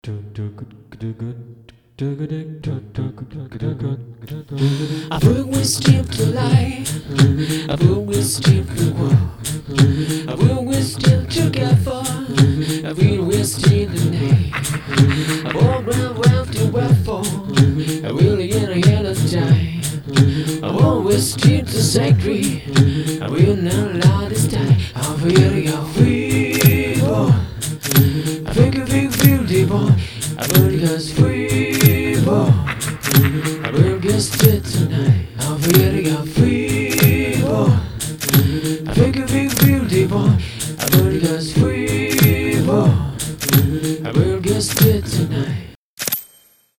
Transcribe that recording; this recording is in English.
I will we steep to life, I will we steep to walk, I will we steep together, I will we steep the night, I will round to waffle, I will in a yellow time, I will we steep to sacred, I will not allow this time, I will your fever, I think you feel deeper, I will just fever. I will get it tonight. I'll forget it.